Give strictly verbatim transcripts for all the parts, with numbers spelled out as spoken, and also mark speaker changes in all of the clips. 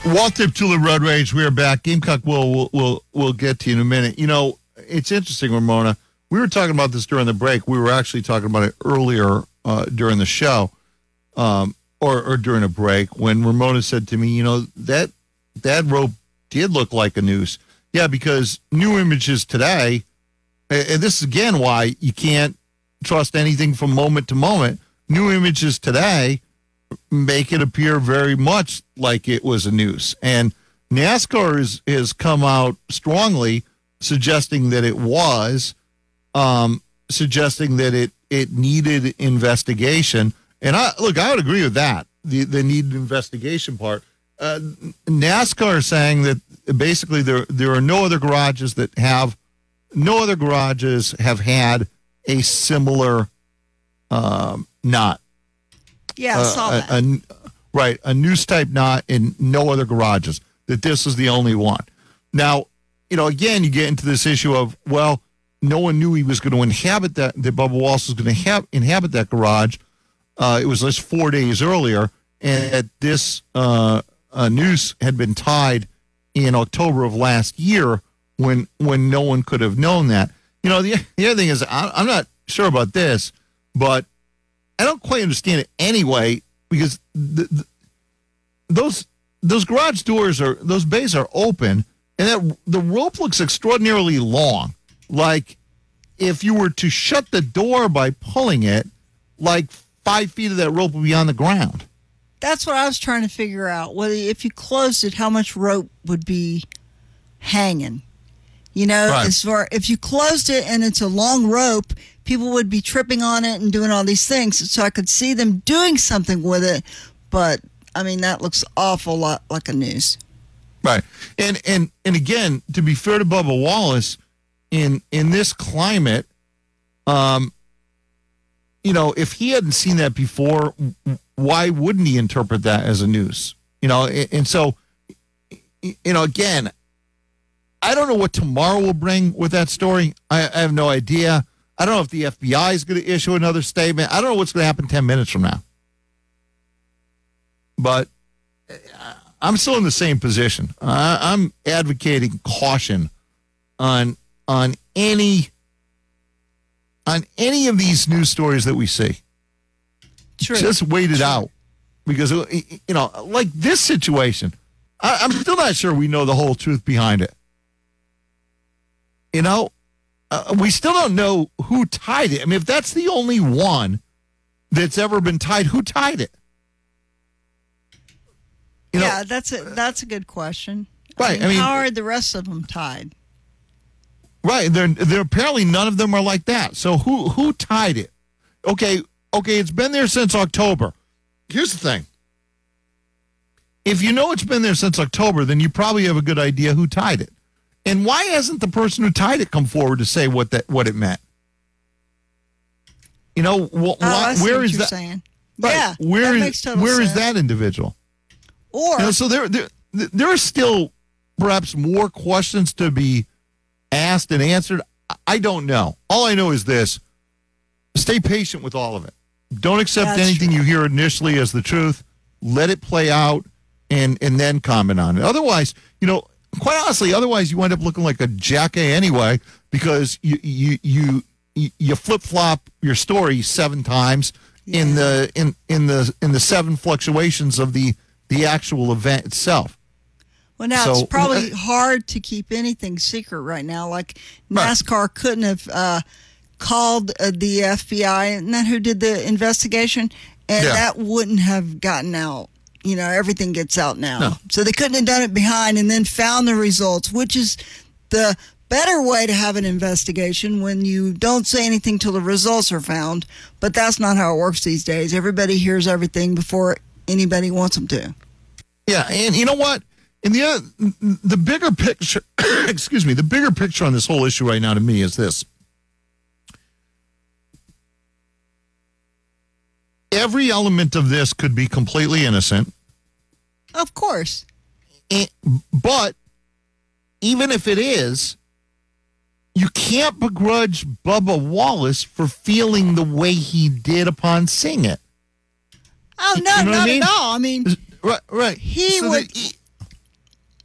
Speaker 1: Walter Tula Road Rage, we are back. Gamecock will will will we'll get to you in a minute. You know, it's interesting, Ramona. We were talking about this during the break. We were actually talking about it earlier uh, during the show, um, or or during a break when Ramona said to me, you know, that that rope did look like a noose. Yeah, because new images today, and this is again why you can't trust anything from moment to moment. New images today make it appear very much like it was a noose. And NASCAR is, has come out strongly suggesting that it was, um, suggesting that it, it needed investigation. And I look, I would agree with that, the, the needed investigation part. Uh, NASCAR is saying that basically there there are no other garages that have, no other garages have had a similar um, knot.
Speaker 2: Yeah, I saw
Speaker 1: uh,
Speaker 2: that.
Speaker 1: A, a, right, a noose type knot in no other garages, that this is the only one. Now, you know, again, you get into this issue of, well, no one knew he was going to inhabit that, that Bubba Wallace was going to ha- inhabit that garage. Uh, it was just four days earlier, and that this uh, uh, noose had been tied in October of last year when when no one could have known that. You know, the, the other thing is, I, I'm not sure about this, but I don't quite understand it anyway, because the, the, those those garage doors are, those bays are open, and that the rope looks extraordinarily long. Like if you were to shut the door by pulling it, like five feet of that rope would be on the ground.
Speaker 2: That's what I was trying to figure out. Whether if you closed it, how much rope would be hanging? You know,
Speaker 1: right.
Speaker 2: as far if you closed it and it's a long rope, people would be tripping on it and doing all these things. So I could see them doing something with it, but I mean that looks awful lot like a noose.
Speaker 1: Right, and and and again, to be fair to Bubba Wallace, in in this climate, um, you know, if he hadn't seen that before, why wouldn't he interpret that as a noose? You know, and, and so, you know, again, I don't know what tomorrow will bring with that story. I, I have no idea. I don't know if the F B I is going to issue another statement. I don't know what's going to happen ten minutes from now. But I'm still in the same position. Uh, I'm advocating caution on on any on any of these news stories that we see.
Speaker 2: True.
Speaker 1: Just wait it
Speaker 2: True.
Speaker 1: out, because you know, like this situation, I, I'm still not sure we know the whole truth behind it. You know, uh, we still don't know who tied it. I mean, if that's the only one that's ever been tied, who tied it? You
Speaker 2: yeah,
Speaker 1: know,
Speaker 2: that's a that's a good question.
Speaker 1: Right.
Speaker 2: I mean,
Speaker 1: I mean,
Speaker 2: how are the rest of them tied?
Speaker 1: Right. They're, they're apparently none of them are like that. So who who tied it? Okay, okay, it's been there since October. Here's the thing. If you know it's been there since October, then you probably have a good idea who tied it. And why hasn't the person who tied it come forward to say what that what it meant? You know, wh-
Speaker 2: Oh,
Speaker 1: why,
Speaker 2: I see
Speaker 1: where
Speaker 2: what
Speaker 1: is
Speaker 2: you're
Speaker 1: that?
Speaker 2: saying.
Speaker 1: Right,
Speaker 2: Yeah,
Speaker 1: where
Speaker 2: that
Speaker 1: is-
Speaker 2: makes total
Speaker 1: where is
Speaker 2: sense.
Speaker 1: that individual?
Speaker 2: Or
Speaker 1: You know, so there, there, there are still perhaps more questions to be asked and answered. I don't know. All I know is this: stay patient with all of it. Don't accept
Speaker 2: That's
Speaker 1: anything
Speaker 2: true.
Speaker 1: you hear initially as the truth. Let it play out, and and then comment on it. Otherwise, you know, quite honestly, otherwise you wind up looking like a jackass anyway, because you you you you, you flip flop your story seven times in
Speaker 2: Yeah.
Speaker 1: the in in the in the seven fluctuations of the. the actual event itself.
Speaker 2: Well, now
Speaker 1: So-
Speaker 2: it's probably hard to keep anything secret right now. Like
Speaker 1: Right.
Speaker 2: NASCAR couldn't have uh, called uh, the F B I, and then who did the investigation, and
Speaker 1: Yeah.
Speaker 2: that wouldn't have gotten out. You know, everything gets out now.
Speaker 1: No.
Speaker 2: So they couldn't have done it behind and then found the results, which is the better way to have an investigation when you don't say anything till the results are found. But that's not how it works these days. Everybody hears everything before anybody wants them to.
Speaker 1: Yeah, and you know what? In the other, the bigger picture, excuse me, the bigger picture on this whole issue right now to me is this. Every element of this could be completely innocent,
Speaker 2: Of course.
Speaker 1: and, but even if it is, you can't begrudge Bubba Wallace for feeling the way he did upon seeing it.
Speaker 2: Oh,
Speaker 1: You
Speaker 2: no,
Speaker 1: know what I
Speaker 2: not
Speaker 1: mean?
Speaker 2: at all. I mean,
Speaker 1: Right, right.
Speaker 2: He
Speaker 1: So
Speaker 2: would-
Speaker 1: that he-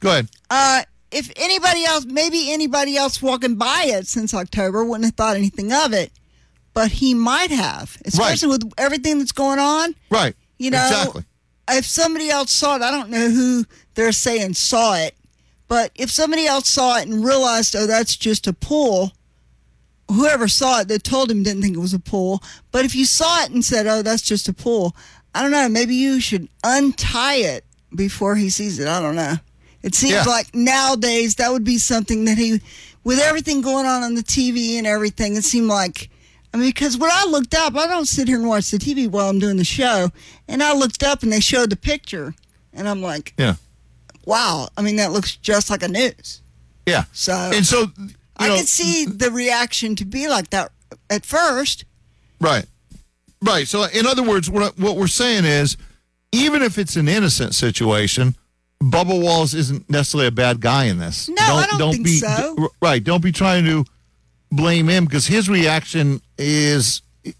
Speaker 1: Go ahead.
Speaker 2: Uh, if anybody else, maybe anybody else walking by it since October wouldn't have thought anything of it, but he might have, especially
Speaker 1: Right.
Speaker 2: with everything that's going on.
Speaker 1: Right.
Speaker 2: You know,
Speaker 1: Exactly.
Speaker 2: if somebody else saw it, I don't know who they're saying saw it, but if somebody else saw it and realized, oh, that's just a pool, whoever saw it that told him didn't think it was a pool. But if you saw it and said, oh, that's just a pool, I don't know, maybe you should untie it before he sees it. I don't know. It seems
Speaker 1: Yeah.
Speaker 2: like nowadays that would be something that he, with everything going on on the T V and everything, it seemed like, I mean, because when I looked up, I don't sit here and watch the T V while I'm doing the show, and I looked up and they showed the picture, and I'm like,
Speaker 1: Yeah.
Speaker 2: wow, I mean, that looks just like a news.
Speaker 1: Yeah.
Speaker 2: So
Speaker 1: And so, you
Speaker 2: I
Speaker 1: know,
Speaker 2: could see the reaction to be like that at first.
Speaker 1: right. Right. So, in other words, what, what we're saying is, even if it's an innocent situation, Bubba Walls isn't necessarily a bad guy in this.
Speaker 2: No, I don't think
Speaker 1: be,
Speaker 2: so.
Speaker 1: d- Right. Don't be trying to blame him because his reaction is,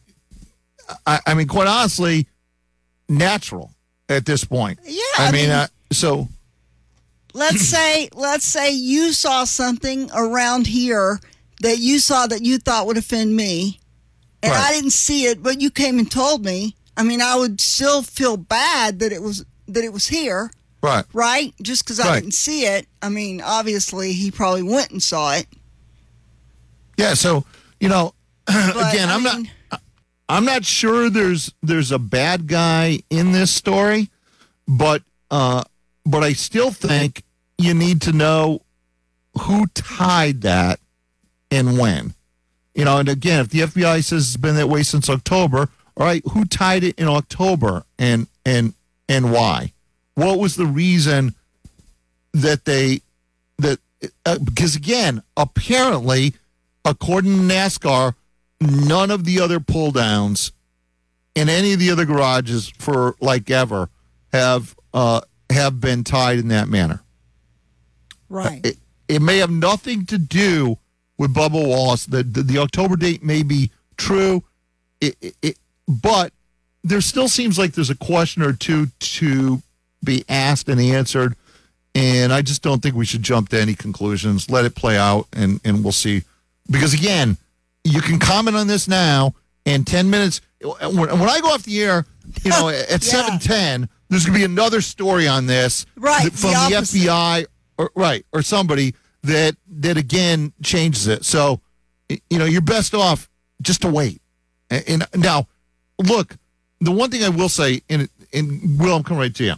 Speaker 1: I, I mean, quite honestly, natural at this point.
Speaker 2: Yeah,
Speaker 1: I,
Speaker 2: I
Speaker 1: mean,
Speaker 2: mean-
Speaker 1: uh, so,
Speaker 2: Let's say, let's say you saw something around here that you saw that you thought would offend me, and
Speaker 1: Right.
Speaker 2: I didn't see it, but you came and told me. I mean, I would still feel bad that it was that it was here,
Speaker 1: right.
Speaker 2: right? Just because I
Speaker 1: Right.
Speaker 2: didn't see it. I mean, obviously, he probably went and saw it.
Speaker 1: Yeah. So, you know,
Speaker 2: But,
Speaker 1: again,
Speaker 2: I
Speaker 1: I'm
Speaker 2: mean,
Speaker 1: not. I'm not sure there's there's a bad guy in this story, but uh, but I still think you need to know who tied that and when. You know, and again, if the F B I says it's been that way since October, all right, who tied it in October and and and why? What was the reason that they that uh, because again, apparently, according to NASCAR, none of the other pull downs in any of the other garages for like ever have uh, have been tied in that manner.
Speaker 2: right.
Speaker 1: It, it may have nothing to do with Bubba Wallace. The the, the October date may be true, it, it, it, but there still seems like there's a question or two to be asked and answered. And I just don't think we should jump to any conclusions. Let it play out, and, and we'll see. Because, again, you can comment on this now, and ten minutes, when, when I go off the air, you know, at
Speaker 2: Yeah.
Speaker 1: seven ten, there's going to be another story on this
Speaker 2: Right,
Speaker 1: that- from
Speaker 2: the
Speaker 1: the, F B I, or, right, or somebody that, that, again, changes it. So, y- you know, you're best off just to wait. And, and now, look, the one thing I will say, and, and Will, I'm coming right to you.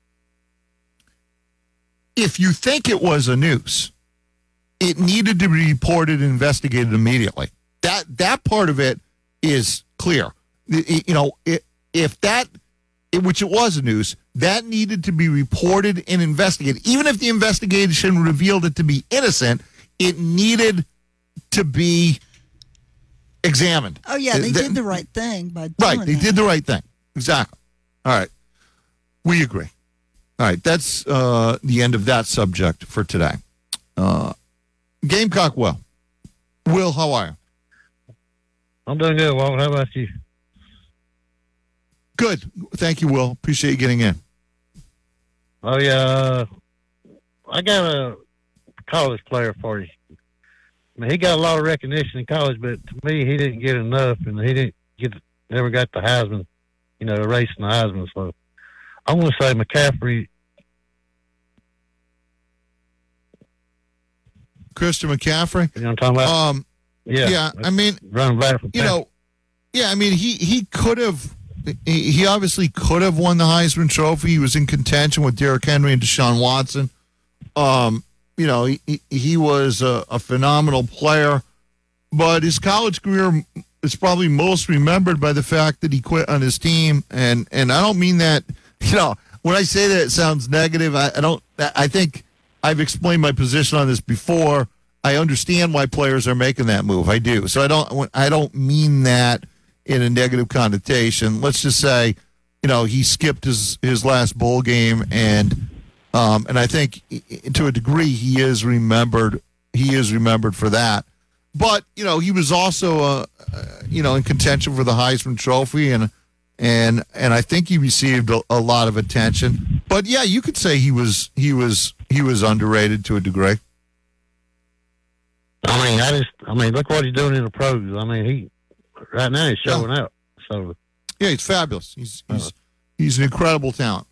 Speaker 1: If you think it was a noose, it needed to be reported and investigated immediately. That that part of it is clear. I- I- You know, it, if that, it, which it was a noose, that needed to be reported and investigated. Even if the investigation revealed it to be innocent, it needed to be examined.
Speaker 2: Oh yeah, they
Speaker 1: Th-
Speaker 2: did the right thing by doing
Speaker 1: Right, they
Speaker 2: that.
Speaker 1: did the right thing. Exactly. All right. We agree. All right, that's uh, the end of that subject for today. Uh, Gamecock Will. Will, how are you?
Speaker 3: I'm doing good, Walt. How about you?
Speaker 1: Good. Thank you, Will. Appreciate you getting in.
Speaker 3: Oh, yeah. uh, I got a college player for you. I mean, he got a lot of recognition in college, but to me, he didn't get enough, and he didn't get, never got the Heisman, you know, the race in the Heisman. So I want to say McCaffrey.
Speaker 1: Christian McCaffrey.
Speaker 3: You know what I'm talking about?
Speaker 1: Um,
Speaker 3: yeah.
Speaker 1: yeah, I mean,
Speaker 3: running back for
Speaker 1: you know, yeah, I mean, he, he could have, he he obviously could have won the Heisman Trophy. He was in contention with Derrick Henry and Deshaun Watson. Um, you know, he, he was a, a phenomenal player, but his college career is probably most remembered by the fact that he quit on his team. And, and I don't mean that, you know, when I say that it sounds negative, I, I don't, I think I've explained my position on this before. I understand why players are making that move. I do. So I don't, I don't mean that in a negative connotation. Let's just say, you know, he skipped his, his last bowl game, and um, and I think to a degree he is remembered. He is remembered for that. But you know, he was also uh, uh, you know in contention for the Heisman Trophy, and and and I think he received a, a lot of attention. But yeah, you could say he was he was he was underrated to a degree?
Speaker 3: I mean, I just, I mean, look what he's doing in the pros. I mean, he right now he's showing
Speaker 1: Yeah.
Speaker 3: out. So
Speaker 1: Yeah, he's fabulous. He's he's uh, he's an incredible talent.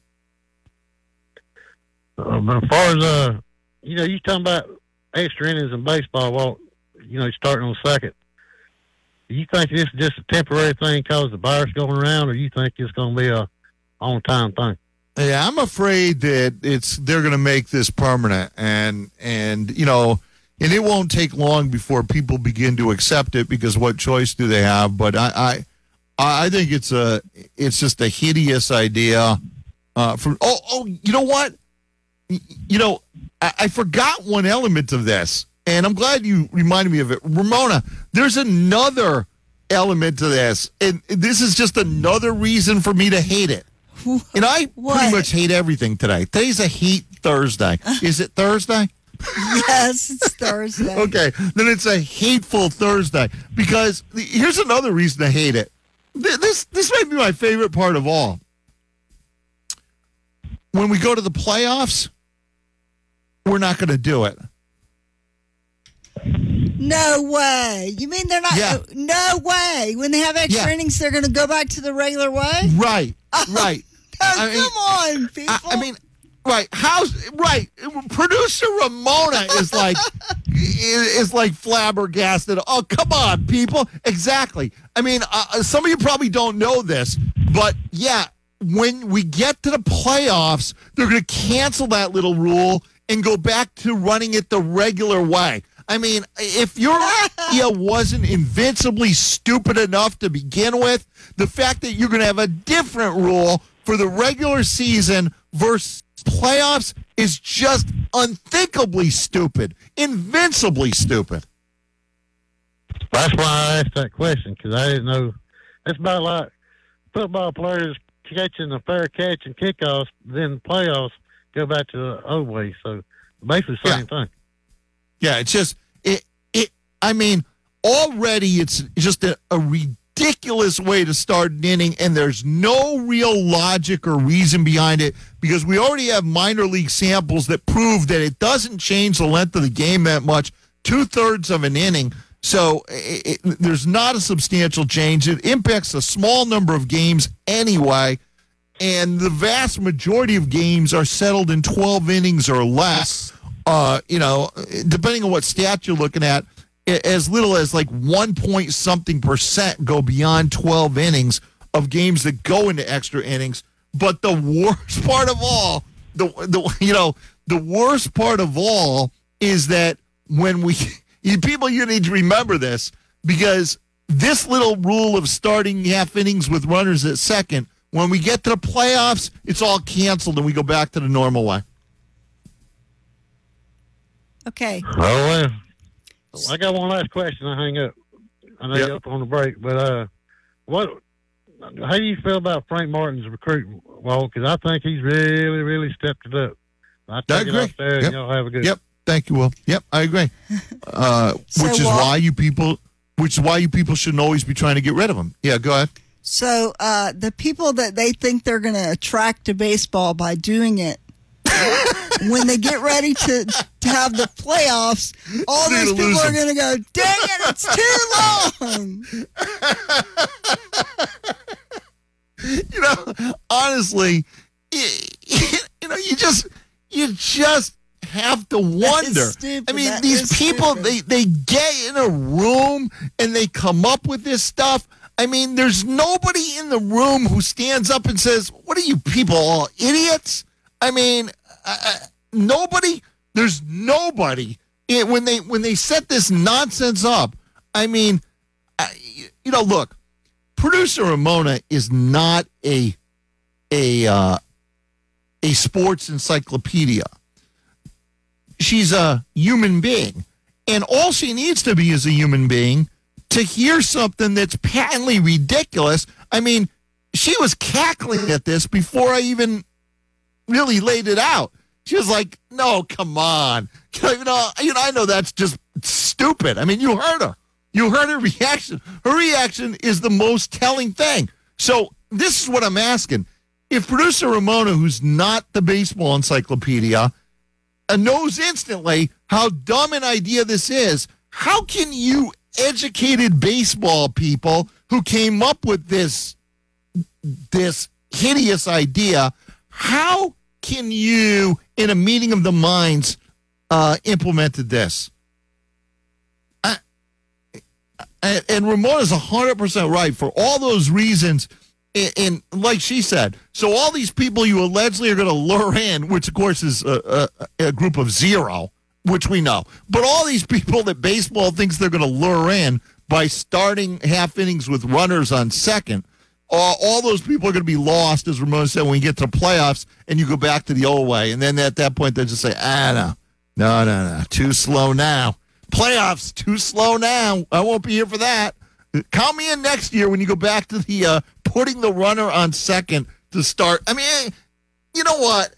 Speaker 3: uh, but as far as uh, you know, you talking about extra innings in baseball. Well, you know, starting on second. Do you think this is just a temporary thing because the virus going around, or you think it's going to be a on time thing?
Speaker 1: Yeah, I'm afraid that it's they're going to make this permanent, and and you know, and it won't take long before people begin to accept it because what choice do they have? But I I, I think it's a it's just a hideous idea. Uh, from oh oh, you know what? You know, I, I forgot one element of this, and I'm glad you reminded me of it, Ramona. There's another element to this, and this is just another reason for me to hate it. And I
Speaker 2: What?
Speaker 1: pretty much hate everything today. Today's a Hate Thursday. Is it Thursday?
Speaker 2: Yes, it's Thursday.
Speaker 1: Okay, then it's a hateful Thursday because the, here's another reason to hate it. Th- This this might be my favorite part of all. When we go to the playoffs, we're not going to do it.
Speaker 2: No way. You mean they're not?
Speaker 1: Yeah.
Speaker 2: No way. When they have extra
Speaker 1: Yeah.
Speaker 2: innings, they're going to go back to the regular way?
Speaker 1: Right, right.
Speaker 2: Oh,
Speaker 1: I mean,
Speaker 2: come on, people.
Speaker 1: I, I mean, right? How's right? Producer Ramona is like is like flabbergasted. Oh, come on, people! Exactly. I mean, uh, some of you probably don't know this, but yeah, when we get to the playoffs, they're going to cancel that little rule and go back to running it the regular way. I mean, if your idea wasn't invincibly stupid enough to begin with, the fact that you're going to have a different rule for the regular season versus playoffs is just unthinkably stupid, invincibly stupid.
Speaker 3: That's why I asked that question, because I didn't know. It's about like football players catching a fair catch and kickoffs, then playoffs go back to the old way. So basically the same
Speaker 1: Yeah.
Speaker 3: thing.
Speaker 1: Yeah, it's just it. It. I mean, already it's just a, a ridiculous way to start an inning, and there's no real logic or reason behind it because we already have minor league samples that prove that it doesn't change the length of the game that much. Two thirds of an inning. So it, it, there's not a substantial change. It impacts a small number of games anyway, and the vast majority of games are settled in twelve innings or less. Uh, you know, depending on what stat you're looking at, as little as like one point something percent go beyond twelve innings of games that go into extra innings. But the worst part of all, the the you know, the worst part of all is that when we you, people, you need to remember this because this little rule of starting half innings with runners at second, when we get to the playoffs, it's all canceled and we go back to the normal way.
Speaker 2: Okay.
Speaker 3: Oh, well. I got one last question. I hang up. I know
Speaker 1: Yep.
Speaker 3: you're up on the break, but uh, what? How do you feel about Frank Martin's recruiting? Well, because I think he's really, really stepped it up. I
Speaker 1: I
Speaker 3: take it
Speaker 1: agree.
Speaker 3: out there, and
Speaker 1: Yep.
Speaker 3: y'all have a good.
Speaker 1: Yep. Thank you, Will. Yep, I agree. Uh,
Speaker 2: So
Speaker 1: which is
Speaker 2: what-
Speaker 1: why you people, which is why you people shouldn't always be trying to get rid of him. Yeah, go ahead.
Speaker 2: So uh, the people that they think they're going to attract to baseball by doing it, when they get ready to, to have the playoffs, all
Speaker 1: They're
Speaker 2: those
Speaker 1: gonna
Speaker 2: people
Speaker 1: lose
Speaker 2: are
Speaker 1: them.
Speaker 2: going to go, dang it, it's too long.
Speaker 1: You know, honestly, you, you know, you just, you just have to wonder.
Speaker 2: stupid.
Speaker 1: I mean,
Speaker 2: That
Speaker 1: these
Speaker 2: is
Speaker 1: people,
Speaker 2: stupid.
Speaker 1: they they get in a room and they come up with this stuff. I mean, there's nobody in the room who stands up and says, "What are you people, all idiots?" I mean, uh, nobody. There's nobody it, when they when they set this nonsense up. I mean, I, you know, look, producer Ramona is not a a uh, a sports encyclopedia. She's a human being, and all she needs to be is a human being to hear something that's patently ridiculous. I mean, she was cackling at this before I even really laid it out. She was like, "No, come on, you know, you know, I know that's just stupid." I mean, you heard her. You heard her reaction. Her reaction is the most telling thing. So this is what I'm asking: if producer Ramona, who's not the baseball encyclopedia, uh, knows instantly how dumb an idea this is. How can you educated baseball people who came up with this this hideous idea, how can you, in a meeting of the minds, uh, implemented this? I, and, and Ramona's one hundred percent right for all those reasons. And, and like she said, so all these people you allegedly are going to lure in, which of course is a, a, a group of zero, which we know. But all these people that baseball thinks they're going to lure in by starting half innings with runners on second, all, all those people are going to be lost, as Ramona said, when we get to the playoffs and you go back to the old way. And then at that point, they just say, ah, no, no, no, no, too slow now. Playoffs, too slow now. I won't be here for that. Count me in next year when you go back to the uh, putting the runner on second to start. I mean, you know what?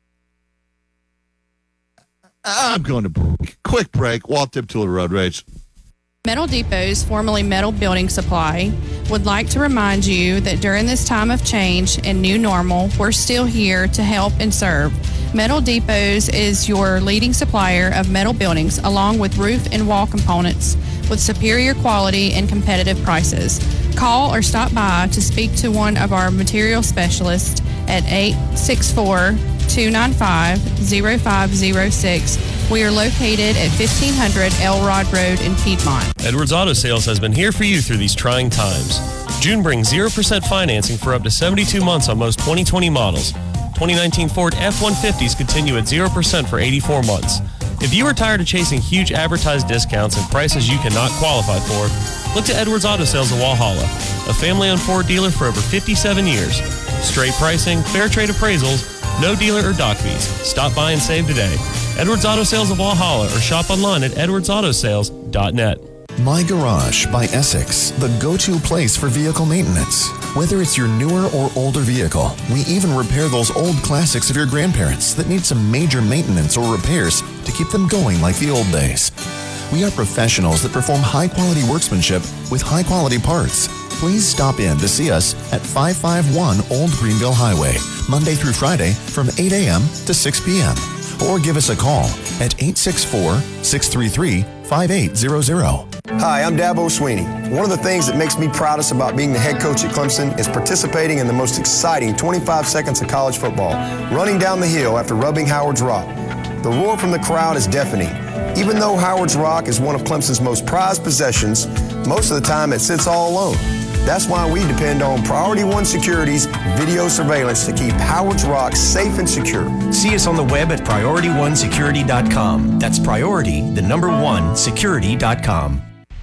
Speaker 1: I'm going to break. Quick break. Walt Deptula Road Rage.
Speaker 4: Metal Depots, formerly Metal Building Supply, would like to remind you that during this time of change and new normal, we're still here to help and serve. Metal Depots is your leading supplier of metal buildings, along with roof and wall components, with superior quality and competitive prices. Call or stop by to speak to one of our material specialists at eight six four, two nine five, zero five zero six. We are located at fifteen hundred Elrod Road in Piedmont.
Speaker 5: Edwards Auto Sales has been here for you through these trying times. June brings zero percent financing for up to seventy-two months on most twenty twenty models. twenty nineteen Ford F one fifties continue at zero percent for eighty-four months. If you are tired of chasing huge advertised discounts and prices you cannot qualify for, look to Edwards Auto Sales of Walhalla, a family-owned Ford dealer for over fifty-seven years. Straight pricing, fair trade appraisals, no dealer or dock fees. Stop by and save today. Edwards Auto Sales of Walhalla, or shop online at edwards auto sales dot net.
Speaker 6: My Garage by Essex, the go-to place for vehicle maintenance. Whether it's your newer or older vehicle, we even repair those old classics of your grandparents that need some major maintenance or repairs to keep them going like the old days. We are professionals that perform high-quality workmanship with high-quality parts. Please stop in to see us at five fifty-one Old Greenville Highway, Monday through Friday from eight a.m. to six p.m. Or give us a call at eight six four, six three three, five eight zero zero.
Speaker 7: Hi, I'm Dabo Sweeney. One of the things that makes me proudest about being the head coach at Clemson is participating in the most exciting twenty-five seconds of college football, running down the hill after rubbing Howard's Rock. The roar from the crowd is deafening. Even though Howard's Rock is one of Clemson's most prized possessions, most of the time it sits all alone. That's why we depend on Priority One Security's video surveillance to keep Howard's Rock safe and secure.
Speaker 8: See us on the web at priority one security dot com. That's priority, the number one, security dot com.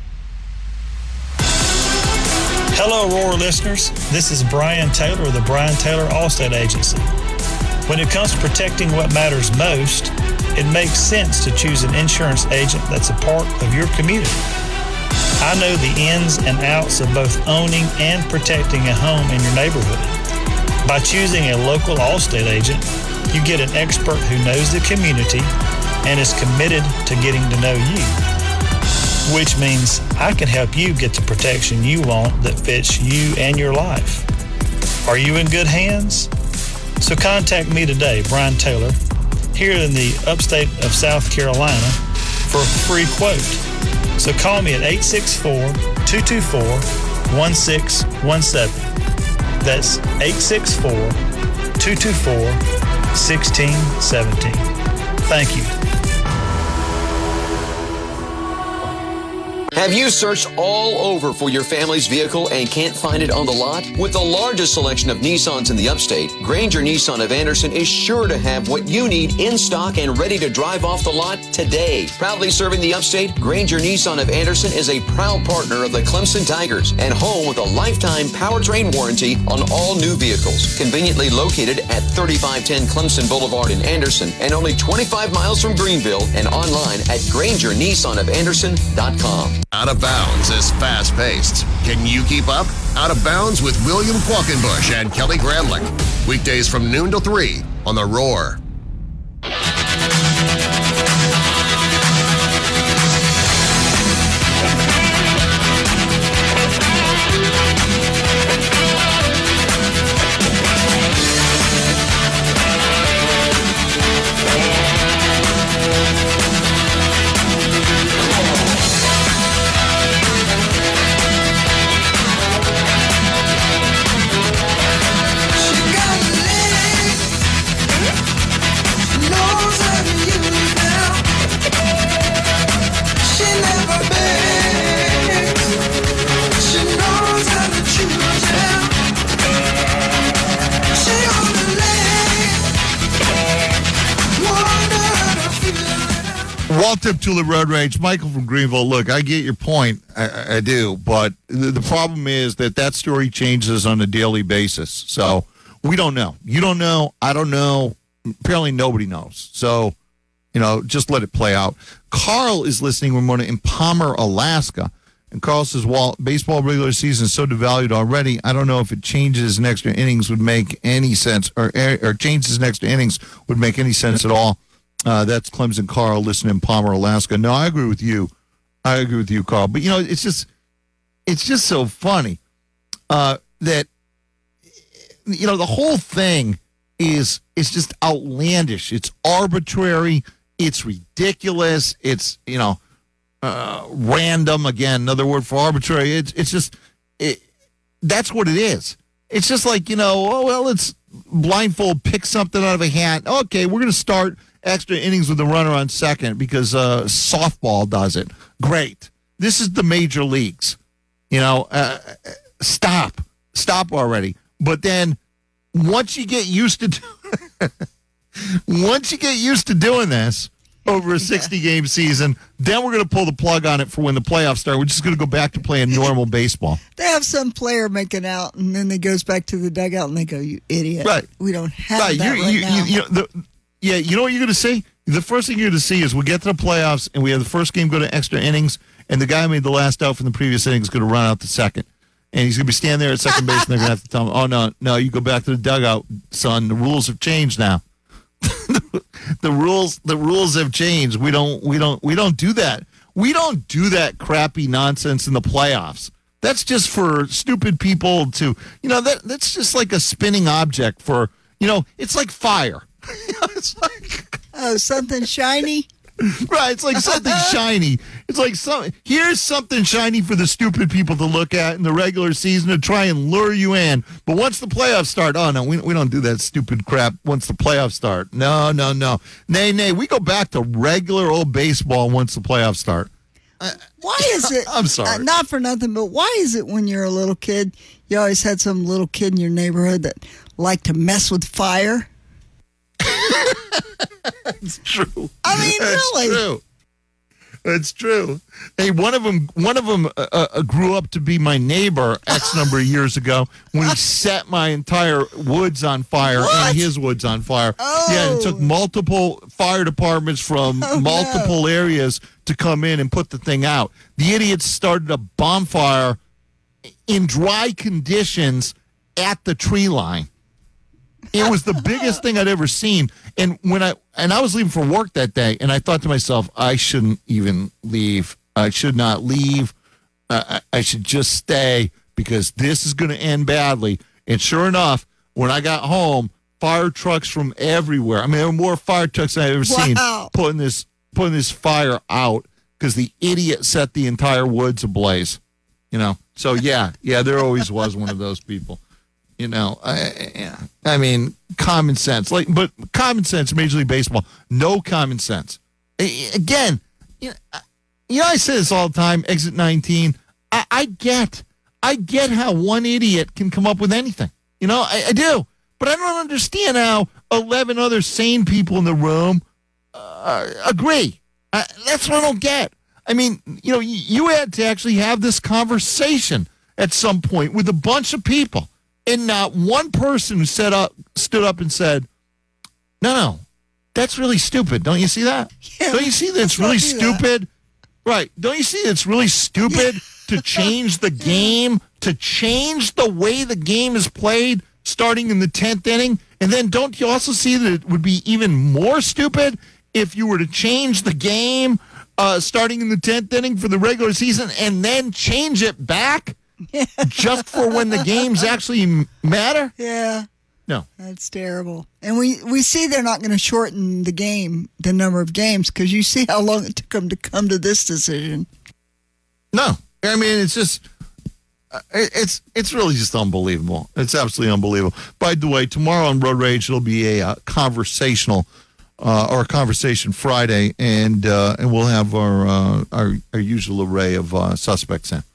Speaker 9: Hello, Roar listeners. This is Brian Taylor of the Brian Taylor Allstate Agency. When it comes to protecting what matters most, it makes sense to choose an insurance agent that's a part of your community. I know the ins and outs of both owning and protecting a home in your neighborhood. By choosing a local Allstate agent, you get an expert who knows the community and is committed to getting to know you, which means I can help you get the protection you want that fits you and your life. Are you in good hands? So contact me today, Brian Taylor, here in the upstate of South Carolina, for a free quote. So call me at eight six four, two two four, one six one seven. That's eight six four, two two four, one six one seven. Thank you.
Speaker 10: Have you searched all over for your family's vehicle and can't find it on the lot? With the largest selection of Nissans in the upstate, Granger Nissan of Anderson is sure to have what you need in stock and ready to drive off the lot today. Proudly serving the upstate, Granger Nissan of Anderson is a proud partner of the Clemson Tigers and home with a lifetime powertrain warranty on all new vehicles. Conveniently located at thirty-five ten Clemson Boulevard in Anderson and only twenty-five miles from Greenville, and online at granger nissan of anderson dot com.
Speaker 11: Out of Bounds is fast-paced. Can you keep up? Out of Bounds with William Qualkenbush and Kelly Gramlich. Weekdays from noon to three on The Roar.
Speaker 1: Walt Tip Tulip Road Rage, Michael from Greenville. Look, I get your point. I, I do. But the, the problem is that that story changes on a daily basis. So we don't know. You don't know. I don't know. Apparently nobody knows. So, you know, just let it play out. Carl is listening Ramona in Palmer, Alaska. And Carl says, well, baseball regular season is so devalued already. I don't know if it changes in extra innings would make any sense, or, or changes in extra innings would make any sense at all. Uh, that's Clemson Carl listening in Palmer, Alaska. No, I agree with you. I agree with you, Carl. But, you know, it's just it's just so funny uh, that, you know, the whole thing is is just outlandish. It's arbitrary. It's ridiculous. It's, you know, uh, random. Again, another word for arbitrary. It's it's just, it, that's what it is. It's just like, you know, oh, well, let's blindfold pick something out of a hat. Okay, we're going to start extra innings with a runner on second because uh, softball does it. Great. This is the major leagues. You know, uh, stop. Stop already. But then once you get used to do- once you get used to doing this over a sixty-game season, then we're going to pull the plug on it for when the playoffs start. We're just going to go back to playing normal baseball.
Speaker 2: They have some player making out, and then they goes back to the dugout, and they go, you idiot.
Speaker 1: Right.
Speaker 2: We don't have
Speaker 1: right.
Speaker 2: that
Speaker 1: you,
Speaker 2: right
Speaker 1: you,
Speaker 2: now.
Speaker 1: You, you know, the, yeah, you know what you're going to see? The first thing you're going to see is we get to the playoffs, and we have the first game go to extra innings, and the guy who made the last out from the previous inning is going to run out to second. And he's going to be standing there at second base, and they're going to have to tell him, oh, no, no, you go back to the dugout, son. The rules have changed now. the rules the rules have changed. We don't we don't we don't do that. We don't do that crappy nonsense in the playoffs. That's just for stupid people to, you know, that that's just like a spinning object for, you know, it's like fire. It's like
Speaker 2: oh, something shiny.
Speaker 1: Right, it's like something shiny. It's like some here's something shiny for the stupid people to look at in the regular season to try and lure you in. But once the playoffs start, oh no, we we don't do that stupid crap once the playoffs start. No, no, no. Nay, nay, we go back to regular old baseball once the playoffs start. Uh,
Speaker 2: why is it?
Speaker 1: I'm sorry.
Speaker 2: Uh, not for nothing, but why is it when you're a little kid, you always had some little kid in your neighborhood that liked to mess with fire?
Speaker 1: It's true.
Speaker 2: I mean,
Speaker 1: That's
Speaker 2: really.
Speaker 1: True. It's true. Hey, one of them, one of them uh, uh, grew up to be my neighbor X number of years ago when he set my entire woods on fire
Speaker 2: What?
Speaker 1: and his woods on fire.
Speaker 2: Oh.
Speaker 1: Yeah, it took multiple fire departments from
Speaker 2: Oh,
Speaker 1: multiple areas to come in and put the thing out. The idiots started a bonfire in dry conditions at the tree line. It was the biggest thing I'd ever seen. And when I and I was leaving for work that day, and I thought to myself, I shouldn't even leave. I should not leave. Uh, I, I should just stay because this is going to end badly. And sure enough, when I got home, fire trucks from everywhere. I mean, there were more fire trucks than I've ever seen
Speaker 2: Wow.
Speaker 1: putting this putting this fire out because the idiot set the entire woods ablaze. You know. So yeah, yeah, there always was one of those people. You know, I, I mean, common sense. Like, but common sense, Major League Baseball, no common sense. Again, you know, you know I say this all the time, Exit nineteen. I, I get, I get how one idiot can come up with anything. You know, I, I do. But I don't understand how eleven other sane people in the room uh, agree. Uh, that's what I don't get. I mean, you know, you, you had to actually have this conversation at some point with a bunch of people. And not one person who set up, stood up and said, no, no, that's really stupid. Don't you see that?
Speaker 2: Yeah,
Speaker 1: Don't you see that it's really
Speaker 2: let's not do that.
Speaker 1: stupid? Right. Don't you see it's really stupid to change the game, to change the way the game is played starting in the tenth inning? And then don't you also see that it would be even more stupid if you were to change the game uh, starting in the tenth inning for the regular season and then change it back? Just for when the games actually matter?
Speaker 2: Yeah.
Speaker 1: No.
Speaker 2: That's terrible. And we, we see they're not going to shorten the game, the number of games, because you see how long it took them to come to this decision.
Speaker 1: No. I mean, it's just, uh, it's it's really just unbelievable. It's absolutely unbelievable. By the way, tomorrow on Road Rage, it'll be a uh, conversational uh, or a conversation Friday, and uh, and we'll have our, uh, our, our usual array of uh, suspects in.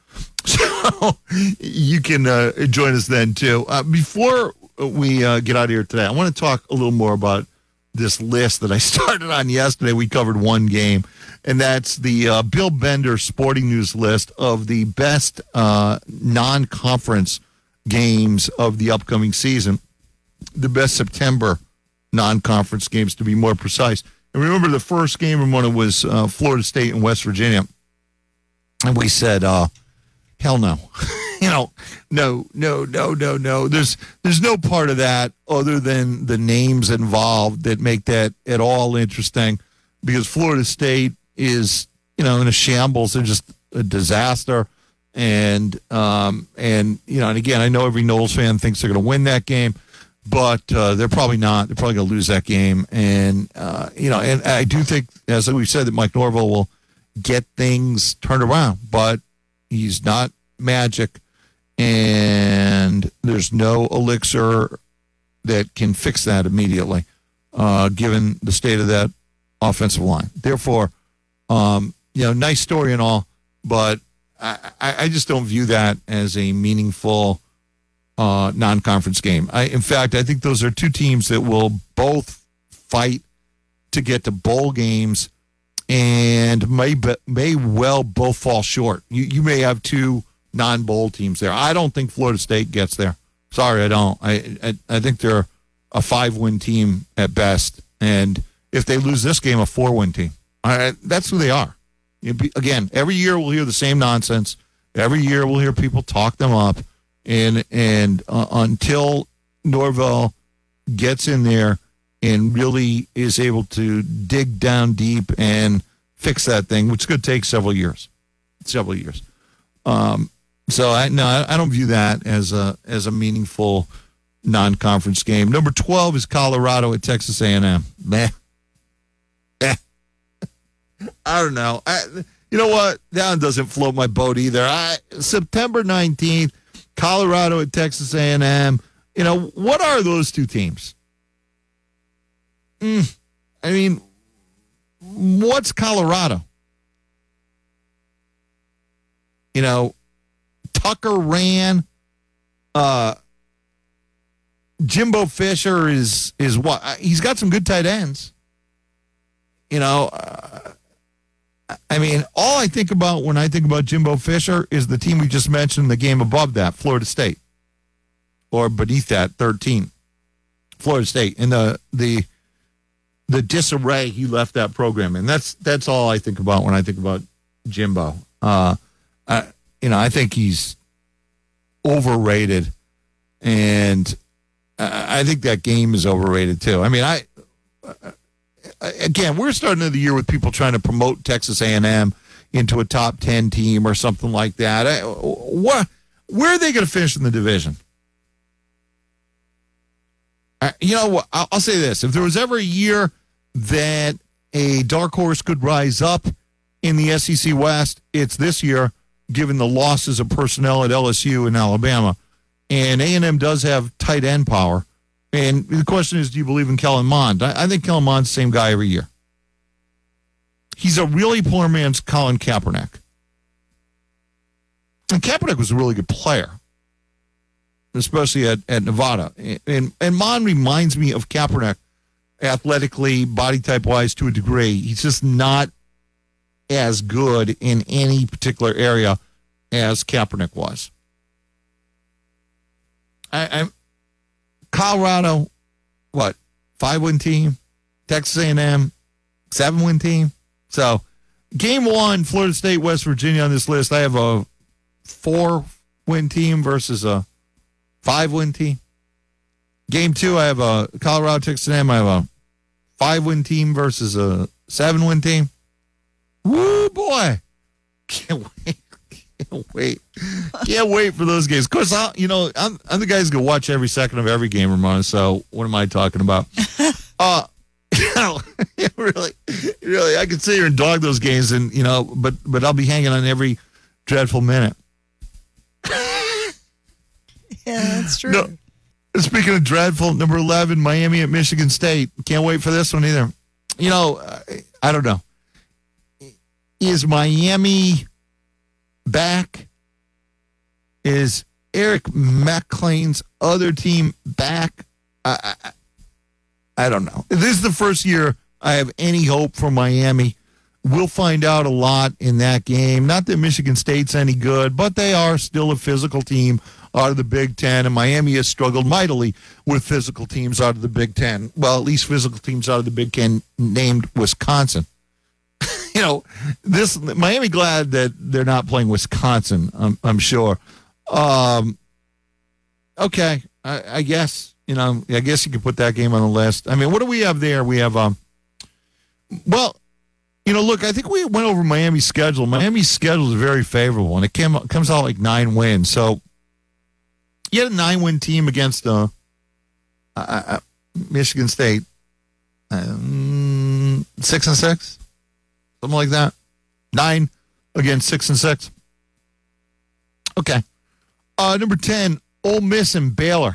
Speaker 1: So you can uh, join us then, too. Uh, before we uh, get out of here today, I want to talk a little more about this list that I started on yesterday. We covered one game, and that's the uh, Bill Bender Sporting News list of the best uh, non-conference games of the upcoming season, the best September non-conference games, to be more precise. And remember, the first game in one it was uh, Florida State and West Virginia, and we said, uh, hell no. You know, no, no, no, no, no. There's there's no part of that other than the names involved that make that at all interesting, because Florida State is, you know, in a shambles. They're just a disaster. And, um, and you know, and again, I know every Knowles fan thinks they're going to win that game, but uh, they're probably not. They're probably going to lose that game. And, uh, you know, and I do think, as we said, that Mike Norvell will get things turned around, but he's not magic. And there's no elixir that can fix that immediately, uh, given the state of that offensive line. Therefore, um, you know, nice story and all, but I, I just don't view that as a meaningful uh, non-conference game. I, in fact, I think those are two teams that will both fight to get to bowl games and may be, may well both fall short. You, you may have two non-bowl teams there. I don't think Florida State gets there. Sorry, I don't. I I, I think they're a five-win team at best, and if they lose this game, a four-win team. All right, that's who they are. You be, again, every year we'll hear the same nonsense. Every year we'll hear people talk them up, and and uh, until Norvell gets in there and really is able to dig down deep and fix that thing, which could take several years, several years. Um, So I no, I don't view that as a as a meaningful non-conference game. Number twelve is Colorado at Texas A and M. Meh. Eh. I don't know. I, you know what? That one doesn't float my boat either. I, September nineteenth, Colorado at Texas A and M. You know, what are those two teams? Mm, I mean, what's Colorado? You know, Tucker ran. Uh, Jimbo Fisher is is what? He's got some good tight ends. You know, uh, I mean, all I think about when I think about Jimbo Fisher is the team we just mentioned, the game above that, Florida State, or beneath that, thirteen, Florida State, and the the the disarray he left that program in. That's that's all I think about when I think about Jimbo. Uh, I, you know, I think he's overrated, and I think that game is overrated too. I mean, I again, we're starting the year with people trying to promote Texas A and M into a top ten team or something like that. I, what, where are they going to finish in the division? I, you know what? I'll, I'll say this: if there was ever a year that a dark horse could rise up in the S E C West, it's this year, given the losses of personnel at L S U and Alabama. And A and M does have tight end power. And the question is, do you believe in Kellen Mond? I, I think Kellen Mond's the same guy every year. He's a really poor man's Colin Kaepernick. And Kaepernick was a really good player, especially at, at Nevada. And, and Mond reminds me of Kaepernick athletically, body type-wise, to a degree. He's just not as good in any particular area as Kaepernick was. I, I'm Colorado, what, five-win team? Texas A and M, seven-win team? So, game one, Florida State, West Virginia on this list. I have a four-win team versus a five-win team. Game two, I have a Colorado, Texas A and M. I have a five-win team versus a seven-win team. Woo, boy. Can't wait. Can't wait. Can't wait for those games. Of course, I'll, you know, I'm, I'm the guy who's going to watch every second of every game, Ramona, so what am I talking about? uh, you know, really, really, I could sit here and dog those games, and, you know, but, but I'll be hanging on every dreadful minute.
Speaker 2: Yeah, that's true.
Speaker 1: No, speaking of dreadful, number eleven, Miami at Michigan State. Can't wait for this one either. You know, I don't know. Is Miami back? Is Eric McLean's other team back? I, I, I don't know. This is the first year I have any hope for Miami. We'll find out a lot in that game. Not that Michigan State's any good, but they are still a physical team out of the Big Ten, and Miami has struggled mightily with physical teams out of the Big Ten. Well, at least physical teams out of the Big Ten named Wisconsin. You know, this Miami glad that they're not playing Wisconsin, I'm, I'm sure. Um, okay, I, I guess, you know, I guess you could put that game on the list. I mean, what do we have there? We have, um, well, you know, look, I think we went over Miami's schedule. Miami's schedule is very favorable, and it came, comes out like nine wins. So you had a nine-win team against uh, uh, uh, Michigan State. Um, six and six? Something like that. Nine against six and six. Okay. Uh, number ten, Ole Miss and Baylor.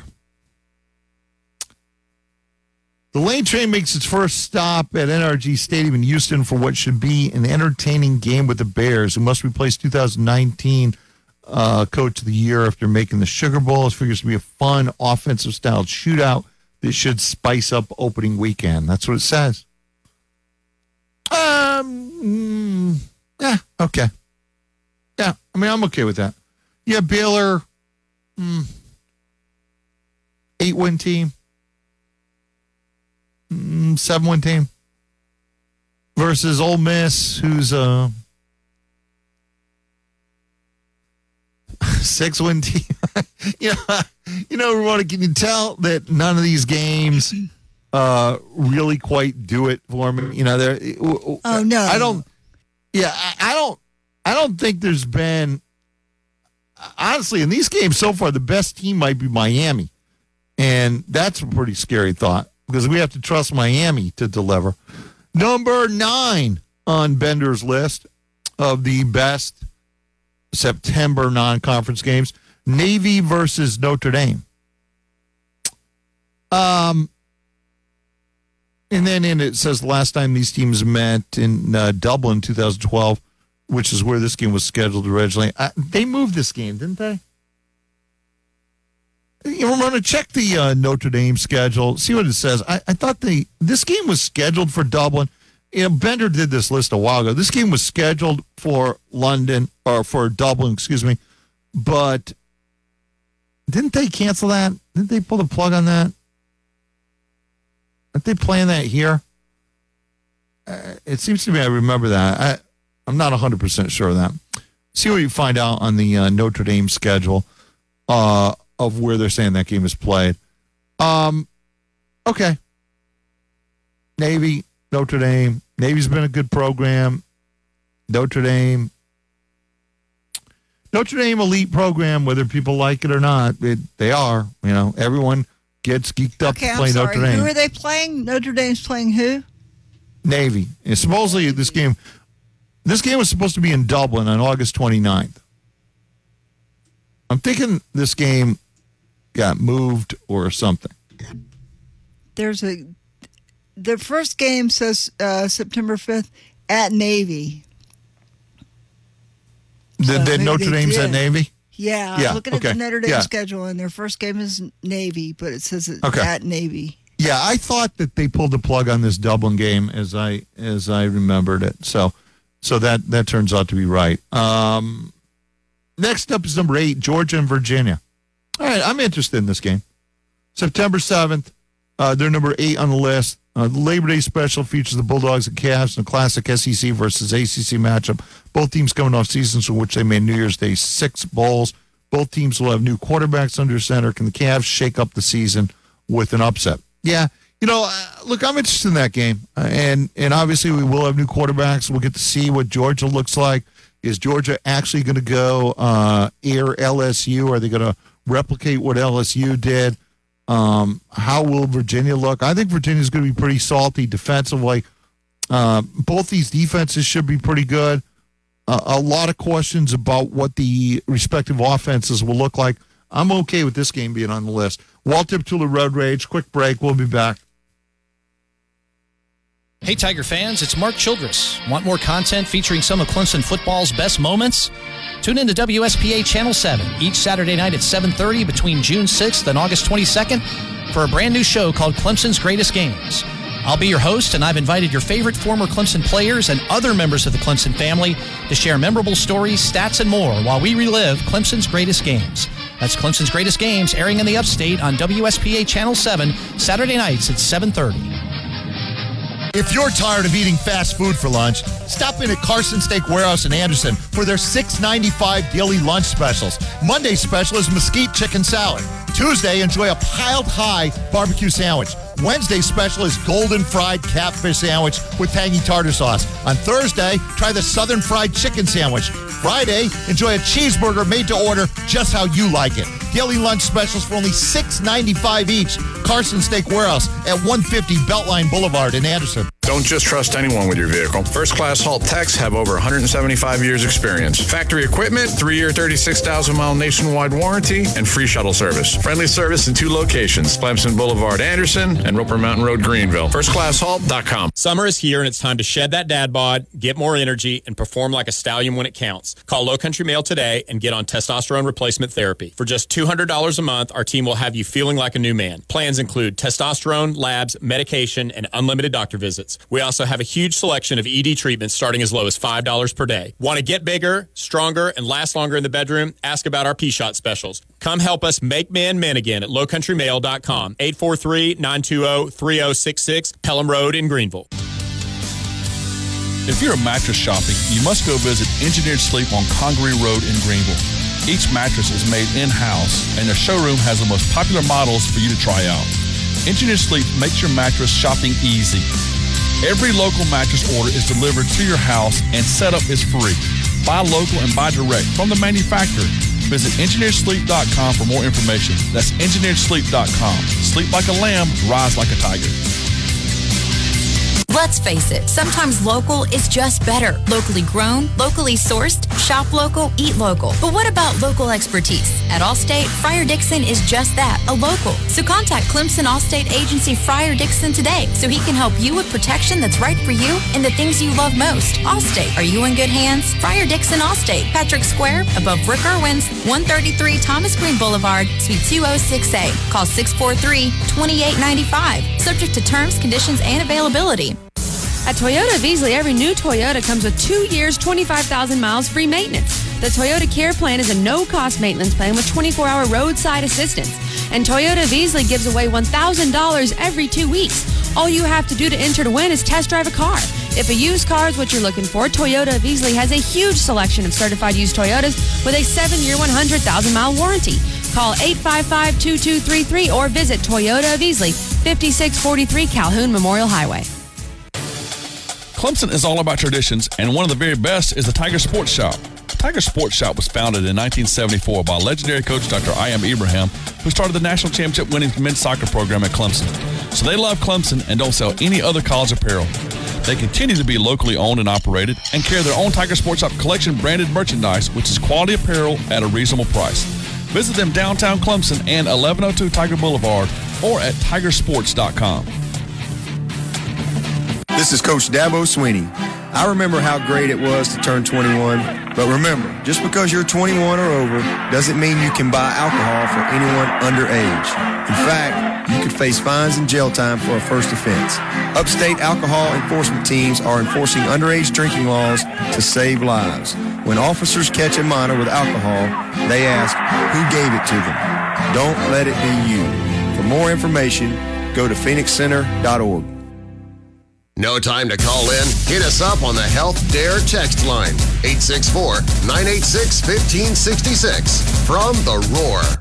Speaker 1: The Lane Train makes its first stop at N R G Stadium in Houston for what should be an entertaining game with the Bears, who must replace two thousand nineteen uh, Coach of the Year after making the Sugar Bowl. It figures to be a fun, offensive-style shootout that should spice up opening weekend. That's what it says. Um, mm, yeah, okay. Yeah, I mean, I'm okay with that. Yeah, Baylor, mm, eight-win team, mm, seven-win team, versus Ole Miss, who's a six-win team. you know, you know, Ramona, can you tell that none of these games uh, really quite do it for me? You know, they're.
Speaker 2: Oh no,
Speaker 1: I don't. Yeah, I, I don't. I don't think there's been. Honestly, in these games so far, the best team might be Miami, and that's a pretty scary thought because we have to trust Miami to deliver. Number nine on Bender's list of the best September non-conference games: Navy versus Notre Dame. Um, and then in it says the last time these teams met in uh, Dublin, two thousand twelve, which is where this game was scheduled originally. Uh, they moved this game, didn't they? You know, we're going to check the uh, Notre Dame schedule, see what it says. I, I thought they this game was scheduled for Dublin. You know, Bender did this list a while ago. This game was scheduled for London, or for Dublin, excuse me. But didn't they cancel that? Didn't they pull the plug on that? Aren't they playing that here? Uh, it seems to me I remember that. I, I'm not one hundred percent sure of that. See what you find out on the uh, Notre Dame schedule uh, of where they're saying that game is played. Um, okay. Navy, Notre Dame. Navy's been a good program. Notre Dame. Notre Dame elite program, whether people like it or not, it, they are. You know, everyone gets geeked up
Speaker 2: okay,
Speaker 1: to play
Speaker 2: I'm sorry.
Speaker 1: Notre Dame.
Speaker 2: Who are they playing? Notre Dame's playing who?
Speaker 1: Navy. And supposedly this game, this game was supposed to be in Dublin on August twenty-ninth. I'm thinking this game got moved or something.
Speaker 2: There's a, the first game says uh, September fifth at Navy.
Speaker 1: The,
Speaker 2: So
Speaker 1: the
Speaker 2: maybe
Speaker 1: Notre
Speaker 2: they
Speaker 1: Dame's
Speaker 2: did.
Speaker 1: at Navy?
Speaker 2: Yeah, I
Speaker 1: Yeah,
Speaker 2: was looking
Speaker 1: okay.
Speaker 2: at the Notre Dame
Speaker 1: Yeah.
Speaker 2: schedule, and their first game is Navy, but it says it's
Speaker 1: Okay.
Speaker 2: at Navy.
Speaker 1: Yeah, I thought that they pulled the plug on this Dublin game as I as I remembered it. So so that, that turns out to be right. Um, next up is number eight, Georgia and Virginia. All right, I'm interested in this game. September seventh, uh, they're number eight on the list. Uh, the Labor Day special features the Bulldogs and Cavs in a classic S E C versus A C C matchup. Both teams coming off seasons in which they made New Year's Day six bowls. Both teams will have new quarterbacks under center. Can the Cavs shake up the season with an upset? Yeah, you know, uh, look, I'm interested in that game. Uh, and, and obviously we will have new quarterbacks. We'll get to see what Georgia looks like. Is Georgia actually going to go uh, air L S U? Are they going to replicate what L S U did? Um, how will Virginia look? I think Virginia's going to be pretty salty defensively. Uh, both these defenses should be pretty good. Uh, a lot of questions about what the respective offenses will look like. I'm okay with this game being on the list. Walt Tiptula Road Rage, quick break. We'll be back.
Speaker 12: Hey, Tiger fans, it's Mark Childress. Want more content featuring some of Clemson football's best moments? Tune in to W S P A Channel seven each Saturday night at seven thirty between June sixth and August twenty-second for a brand new show called Clemson's Greatest Games. I'll be your host, and I've invited your favorite former Clemson players and other members of the Clemson family to share memorable stories, stats, and more while we relive Clemson's Greatest Games. That's Clemson's Greatest Games, airing in the Upstate on W S P A Channel seven, Saturday nights at seven thirty.
Speaker 1: If you're tired of eating fast food for lunch, stop in at Carson Steak Warehouse in Anderson for their six ninety-five daily lunch specials. Monday's special is mesquite chicken salad. Tuesday, enjoy a piled high barbecue sandwich. Wednesday's special is golden fried catfish sandwich with tangy tartar sauce. On Thursday, try the southern fried chicken sandwich. Friday, enjoy a cheeseburger made to order just how you like it. Daily lunch specials for only six ninety-five each. Carson Steak Warehouse at one fifty Beltline Boulevard in Anderson.
Speaker 13: Don't just trust anyone with your vehicle. First Class Halt Techs have over one hundred seventy-five years experience. Factory equipment, three-year, thirty-six thousand mile nationwide warranty, and free shuttle service. Friendly service in two locations, Clemson Boulevard, Anderson, and Roper Mountain Road, Greenville. first class halt dot com.
Speaker 14: Summer is here, and it's time to shed that dad bod, get more energy, and perform like a stallion when it counts. Call Low Country Male today and get on testosterone replacement therapy. For just two hundred dollars a month, our team will have you feeling like a new man. Plans include testosterone, labs, medication, and unlimited doctor visits. We also have a huge selection of E D treatments starting as low as five dollars per day. Want to get bigger, stronger, and last longer in the bedroom? Ask about our P-Shot specials. Come help us make men men again at low country male dot com. eight four three, nine two zero, three zero six six, Pelham Road in Greenville.
Speaker 15: If you're a mattress shopping, you must go visit Engineered Sleep on Congaree Road in Greenville. Each mattress is made in-house, and their showroom has the most popular models for you to try out. Engineered Sleep makes your mattress shopping easy. Every local mattress order is delivered to your house, and setup is free. Buy local and buy direct from the manufacturer. Visit engineered sleep dot com for more information. That's engineered sleep dot com. Sleep like a lamb, rise like a tiger.
Speaker 16: Let's face it, sometimes local is just better. Locally grown, locally sourced, shop local, eat local. But what about local expertise? At Allstate, Friar Dixon is just that, a local. So contact Clemson Allstate Agency Friar Dixon today so he can help you with protection that's right for you and the things you love most. Allstate, are you in good hands? Friar Dixon Allstate, Patrick Square, above Rick Irwin's, one thirty-three Thomas Green Boulevard, Suite two oh six A. Call six four three, two eight nine five. Subject to terms, conditions, and availability.
Speaker 17: At Toyota of Easley, every new Toyota comes with two years, twenty-five thousand miles free maintenance. The Toyota Care Plan is a no-cost maintenance plan with twenty-four hour roadside assistance. And Toyota of Easley gives away one thousand dollars every two weeks. All you have to do to enter to win is test drive a car. If a used car is what you're looking for, Toyota of Easley has a huge selection of certified used Toyotas with a seven year, one hundred thousand mile warranty. Call eight five five, two two three three or visit Toyota of Easley, fifty-six forty-three Calhoun Memorial Highway.
Speaker 15: Clemson is all about traditions, and one of the very best is the Tiger Sports Shop. Tiger Sports Shop was founded in nineteen seventy-four by legendary coach Doctor Iam Ibrahim, who started the national championship winning men's soccer program at Clemson. So they love Clemson and don't sell any other college apparel. They continue to be locally owned and operated and carry their own Tiger Sports Shop collection branded merchandise, which is quality apparel at a reasonable price. Visit them downtown Clemson and eleven oh two Tiger Boulevard or at tiger sports dot com.
Speaker 7: This is Coach Dabo Sweeney. I remember how great it was to turn twenty-one, but remember, just because you're twenty-one or over doesn't mean you can buy alcohol for anyone underage. In fact, you could face fines and jail time for a first offense. Upstate alcohol enforcement teams are enforcing underage drinking laws to save lives. When officers catch a minor with alcohol, they ask, who gave it to them? Don't let it be you. For more information, go to phoenix center dot org.
Speaker 11: No time to call in? Hit us up on the Health Dare text line, eight six four, nine eight six, one five six six. From The Roar.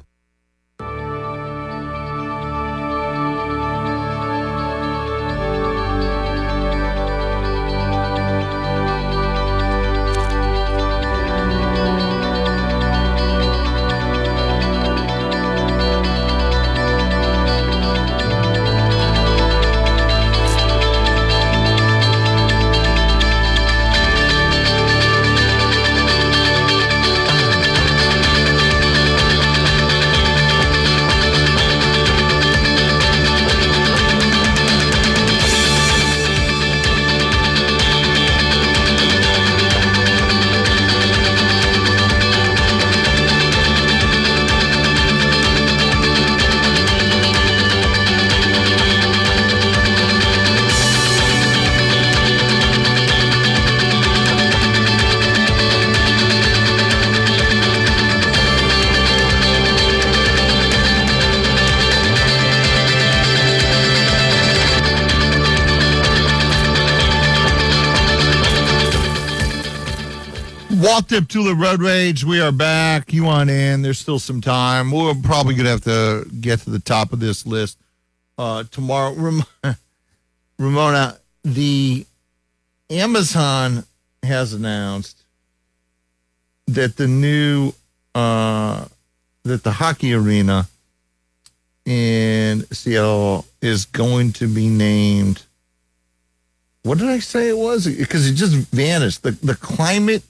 Speaker 1: Walt Deptula Road Rage, we are back. You on in. There's still some time. We're probably going to have to get to the top of this list uh, tomorrow. Ram- Ramona, the Amazon has announced that the new, uh, that the hockey arena in Seattle is going to be named, what did I say it was? Because it just vanished. The, the climate,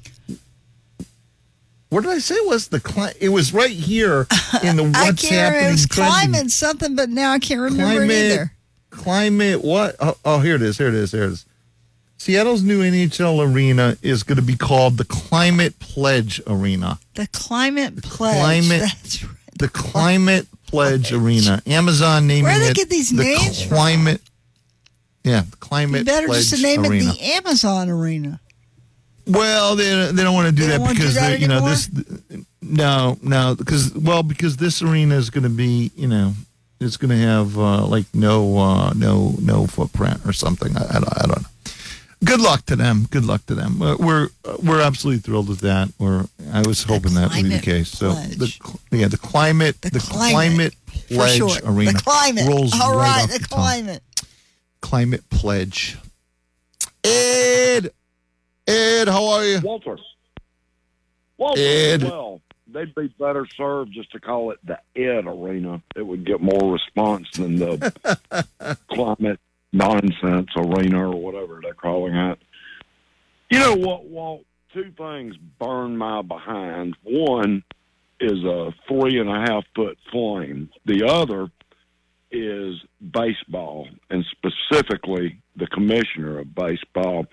Speaker 1: what did I say it was? The cli- It was right here in the
Speaker 2: I
Speaker 1: what's
Speaker 2: can't
Speaker 1: happening.
Speaker 2: remember. It was
Speaker 1: trending.
Speaker 2: climate something, but now I can't remember
Speaker 1: Climate,
Speaker 2: it either.
Speaker 1: Climate, what? Oh, oh, here it is. Here it is. Here it is. Seattle's new N H L arena is going to be called the Climate Pledge Arena.
Speaker 2: The Climate
Speaker 1: The
Speaker 2: Pledge.
Speaker 1: Climate,
Speaker 2: That's right.
Speaker 1: the Climate Pledge Arena. Amazon naming
Speaker 2: Where do they
Speaker 1: it
Speaker 2: get these
Speaker 1: the
Speaker 2: names from?
Speaker 1: Climate. Yeah, the Climate
Speaker 2: You better
Speaker 1: Pledge
Speaker 2: just to name
Speaker 1: Arena.
Speaker 2: it the Amazon Arena.
Speaker 1: Well, they they don't want to do
Speaker 2: They
Speaker 1: that
Speaker 2: don't wanna do
Speaker 1: because
Speaker 2: that
Speaker 1: they, you know
Speaker 2: anymore?
Speaker 1: this. No, no, because well, because this arena is going to be, you know, it's going to have uh, like no, uh, no, no footprint or something. I, I, don't, I don't know. Good luck to them. Good luck to them. Uh, we're we're absolutely thrilled with that. We're I was hoping that would be the case. So the cl- yeah, the climate, the, the climate,
Speaker 2: climate,
Speaker 1: pledge
Speaker 2: for short.
Speaker 1: arena.
Speaker 2: The climate.
Speaker 1: rolls
Speaker 2: All
Speaker 1: right,
Speaker 2: right,
Speaker 1: off
Speaker 2: the
Speaker 1: tongue.
Speaker 2: climate.
Speaker 1: Climate pledge. Ed, Ed, how are you?
Speaker 18: Walter. Walter,
Speaker 1: Ed.
Speaker 18: well, they'd be better served just to call it the Ed Arena. It would get more response than the climate nonsense arena or whatever they're calling it. You know what, Walt? Two things burn my behind. One is a three and a half foot flame. The other is baseball, and specifically the commissioner of baseball.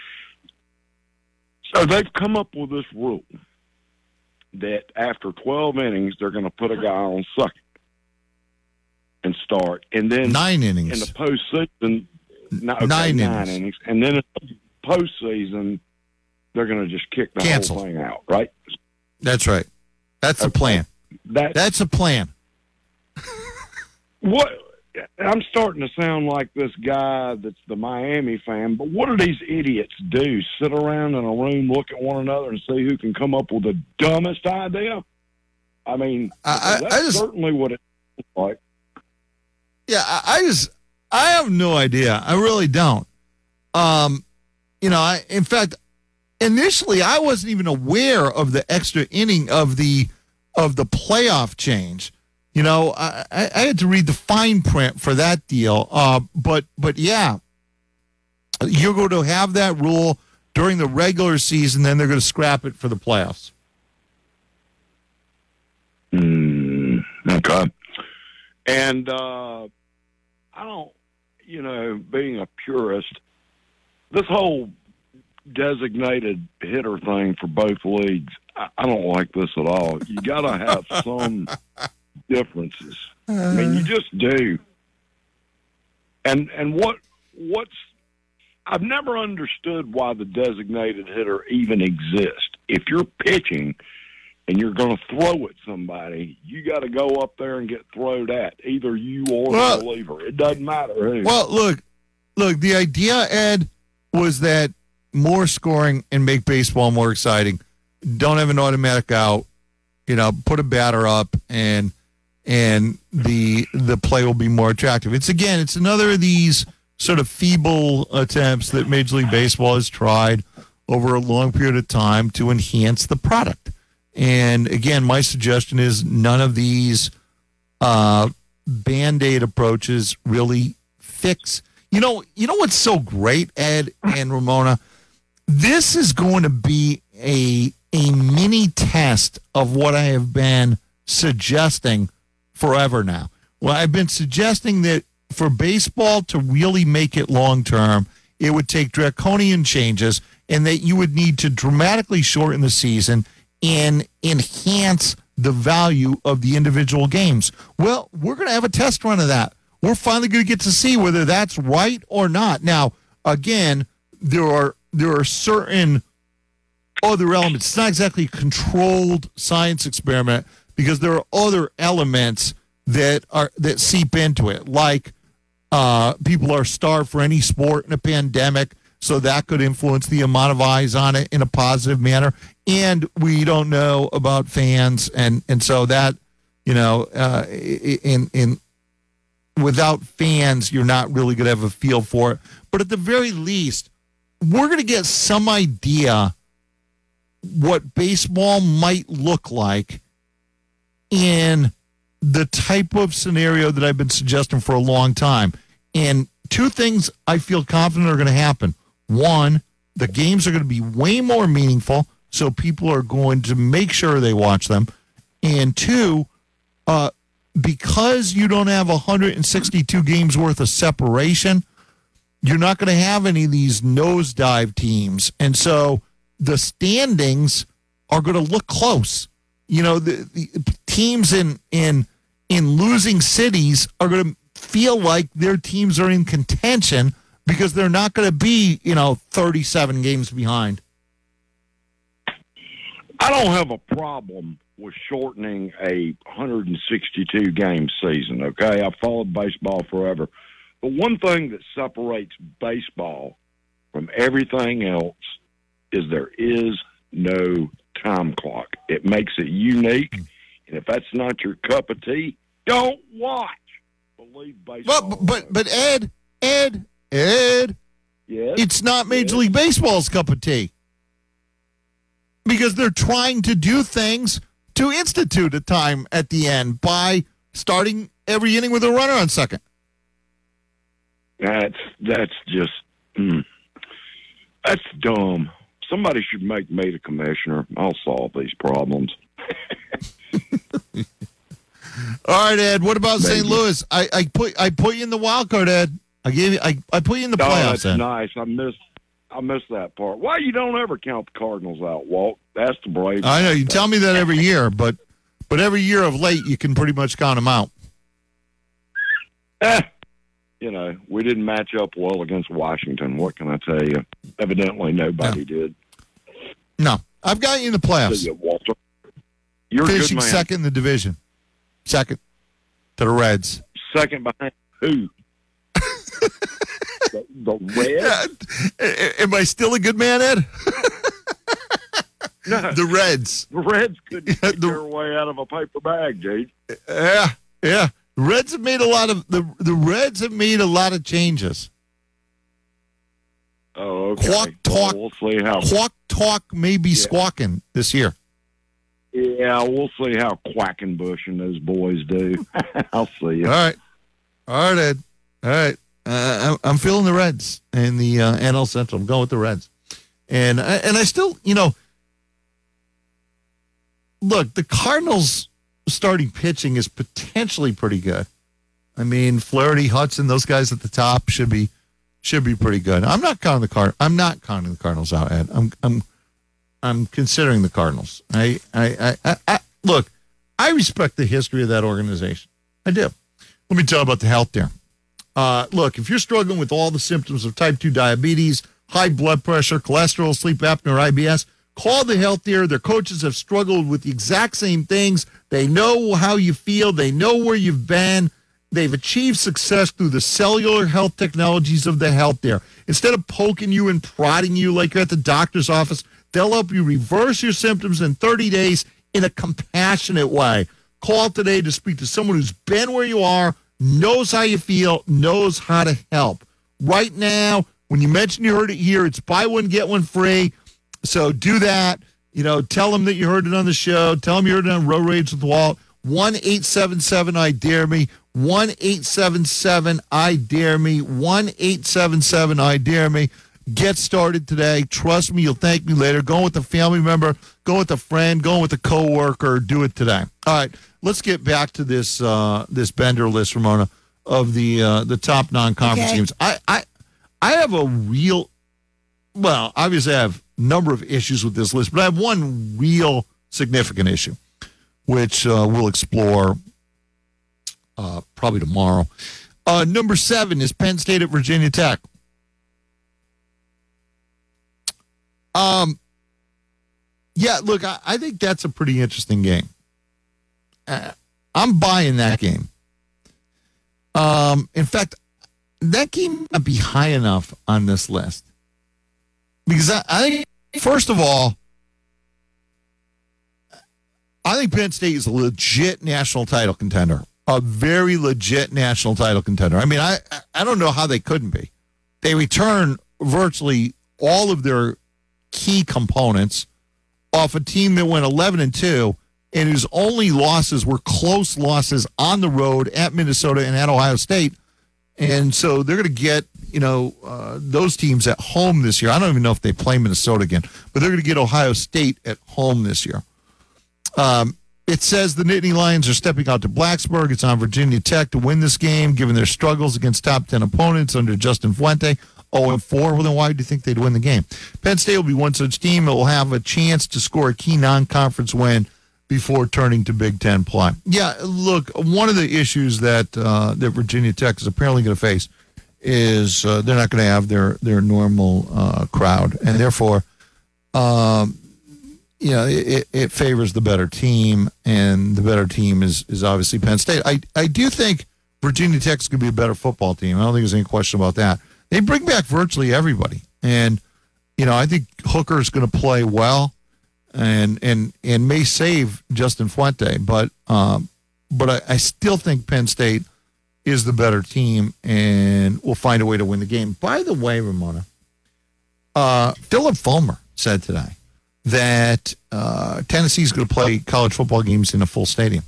Speaker 18: So they've come up with this rule that after twelve innings, they're going to put a guy on second and start. And then
Speaker 1: nine innings.
Speaker 18: In the postseason, no, okay,
Speaker 1: Nine
Speaker 18: nine,
Speaker 1: innings.
Speaker 18: innings. And then in the postseason, they're going to just kick the
Speaker 1: Cancel.
Speaker 18: whole thing out, right?
Speaker 1: That's right. That's the plan.
Speaker 18: That,
Speaker 1: That's a plan.
Speaker 18: What I'm starting to sound like this guy that's the Miami fan, but what do these idiots do? Sit around in a room, look at one another, and see who can come up with the dumbest idea? I mean,
Speaker 1: I-
Speaker 18: that's
Speaker 1: I just-
Speaker 18: certainly what it looks like.
Speaker 1: Yeah, I, I just I have no idea. I really don't. Um, you know, I in fact initially I wasn't even aware of the extra inning of the of the playoff change. You know, I, I, I had to read the fine print for that deal. Uh, but but yeah, you're going to have that rule during the regular season, then they're going to scrap it for the playoffs.
Speaker 18: Mm, okay. And uh, I don't, you know, being a purist, this whole designated hitter thing for both leagues, I, I don't like this at all. You got to have some differences. I mean, you just do. And and what what's I've never understood why the designated hitter even exists. If you're pitching and you're going to throw at somebody, you got to go up there and get thrown at, either you or
Speaker 1: Well-
Speaker 18: the reliever. It doesn't matter who.
Speaker 1: Well, look, look. The idea, Ed, was that more scoring and make baseball more exciting. Don't have an automatic out. You know, put a batter up, and and the the play will be more attractive. It's again, it's another of these sort of feeble attempts that Major League Baseball has tried over a long period of time to enhance the product. And again, my suggestion is none of these uh, Band-Aid approaches really fix. You know, you know what's so great, Ed and Ramona? This is going to be a a mini test of what I have been suggesting forever now. Well, I've been suggesting that for baseball to really make it long term, it would take draconian changes, and that you would need to dramatically shorten the season and enhance the value of the individual games. Well, we're going to have a test run of that. We're finally going to get to see whether that's right or not. Now, again, there are there are certain other elements. It's not exactly a controlled science experiment because there are other elements that are that seep into it, like uh, people are starved for any sport in a pandemic. so that could influence the amount of eyes on it in a positive manner. And we don't know about fans, and, and so that, you know, uh, in in without fans, you're not really going to have a feel for it. But at the very least, we're going to get some idea what baseball might look like in the type of scenario that I've been suggesting for a long time. And two things I feel confident are going to happen. One, the games are going to be way more meaningful, so people are going to make sure they watch them. And two, uh, because you don't have one hundred sixty-two games worth of separation, you're not going to have any of these nosedive teams. And so the standings are going to look close. You know, the, the teams in, in, in losing cities are going to feel like their teams are in contention because they're not going to be, you know, thirty-seven games behind.
Speaker 18: I don't have a problem with shortening a one hundred sixty-two game season, okay? I've followed baseball forever. But one thing that separates baseball from everything else is there is no time clock. It makes it unique, and if that's not your cup of tea, don't watch. Believe baseball.
Speaker 1: But, but, but Ed, Ed, Ed,
Speaker 18: yes?
Speaker 1: It's not Major
Speaker 18: Yes?
Speaker 1: League Baseball's cup of tea. Because they're trying to do things to institute a time at the end by starting every inning with a runner on second.
Speaker 18: That's that's just mm, that's dumb. Somebody should make me the commissioner. I'll solve these problems.
Speaker 1: All right, Ed. What about
Speaker 18: Maybe.
Speaker 1: Saint Louis? I, I put I put you in the wild card, Ed. I gave you I, I put you in the
Speaker 18: Oh,
Speaker 1: playoffs.
Speaker 18: that's
Speaker 1: Ed.
Speaker 18: nice. I missed I missed that part. Why you don't ever count the Cardinals out, Walt? That's the Braves.
Speaker 1: I know you tell me that every year, but but every year of late you can pretty much count them out.
Speaker 18: Eh, you know, we didn't match up well against Washington. What can I tell you? Evidently, nobody
Speaker 1: Yeah.
Speaker 18: did.
Speaker 1: No, I've got you in the playoffs.
Speaker 18: See you, Walter. You're a good
Speaker 1: Finishing
Speaker 18: man.
Speaker 1: second in the division, second to the Reds.
Speaker 18: Second behind who? the, the Reds?
Speaker 1: Yeah. Am I still a good man, Ed?
Speaker 18: No.
Speaker 1: The Reds.
Speaker 18: The Reds couldn't
Speaker 1: Yeah,
Speaker 18: get
Speaker 1: the-
Speaker 18: their way out of a paper bag, dude.
Speaker 1: Yeah, yeah. The Reds have made a lot of the the Reds have made a lot of changes.
Speaker 18: Oh, okay.
Speaker 1: Quack talk.
Speaker 18: Well, we'll see how.
Speaker 1: Quack talk may be
Speaker 18: Yeah.
Speaker 1: squawking this year.
Speaker 18: Yeah, we'll see how Quackenbush and those boys do. I'll see you.
Speaker 1: All right, all right, Ed. All right. Uh, I'm, I'm feeling the Reds in the uh, N L Central. I'm going with the Reds, and I, and I still, you know, look, the Cardinals starting pitching is potentially pretty good. I mean, Flaherty, Hudson, those guys at the top should be should be pretty good. I'm not counting the Card. I'm not counting the Cardinals out, Ed. I'm I'm I'm considering the Cardinals. I I, I, I, I look. I respect the history of that organization. I do. Let me tell you about the health there. Uh, look, if you're struggling with all the symptoms of type two diabetes, high blood pressure, cholesterol, sleep apnea, or I B S, call the Health There. Their coaches have struggled with the exact same things. They know how you feel. They know where you've been. They've achieved success through the cellular health technologies of the Health There. Instead of poking you and prodding you like you're at the doctor's office, they'll help you reverse your symptoms in thirty days in a compassionate way. Call today to speak to someone who's been where you are, knows how you feel, knows how to help. Right now, when you mention you heard it here, it's buy one, get one free. So do that. You know, tell them that you heard it on the show. Tell them you heard it on Road Rage with Walt. one eight seven seven I dare me. one eight seven seven I dare me. one eight seven seven I dare me. Get started today. Trust me, you'll thank me later. Go with a family member. Go with a friend. Go with a coworker. Do it today. All right. Let's get back to this uh, this Bender list, Ramona, of the uh, the top non-conference
Speaker 2: Okay.
Speaker 1: games. I, I I have a real, well, obviously I have a number of issues with this list, but I have one real significant issue, which uh, we'll explore uh, probably tomorrow. Uh, number seven is Penn State at Virginia Tech. Um, yeah, look, I, I think that's a pretty interesting game. Uh, I'm buying that game. Um, in fact, that game might be high enough on this list Because I, I think, first of all, I think Penn State is a legit national title contender, a very legit national title contender. I mean, I, I don't know how they couldn't be. They return virtually all of their key components off a team that went eleven and two and whose only losses were close losses on the road at Minnesota and at Ohio State. And so they're going to get, you know, uh, those teams at home this year. I don't even know if they play Minnesota again, but they're going to get Ohio State at home this year. Um, it says the Nittany Lions are stepping out to Blacksburg. It's on Virginia Tech to win this game, given their struggles against top ten opponents under Justin Fuente. oh and four, well, then why do you think they'd win the game? Penn State will be one such team that will have a chance to score a key non-conference win before turning to Big Ten play. Yeah, look, one of the issues that uh, that Virginia Tech is apparently going to face is uh, they're not going to have their, their normal uh, crowd, and therefore, um, you know, it, it favors the better team, and the better team is, is obviously Penn State. I, I do think Virginia Tech is going to be a better football team. I don't think there's any question about that. They bring back virtually everybody, and you know I think Hooker is going to play well, and and and may save Justin Fuente, but um, but I, I still think Penn State is the better team and will find a way to win the game. By the way, Ramona, uh, Philip Fulmer said today that uh, Tennessee is going to play college football games in a full stadium.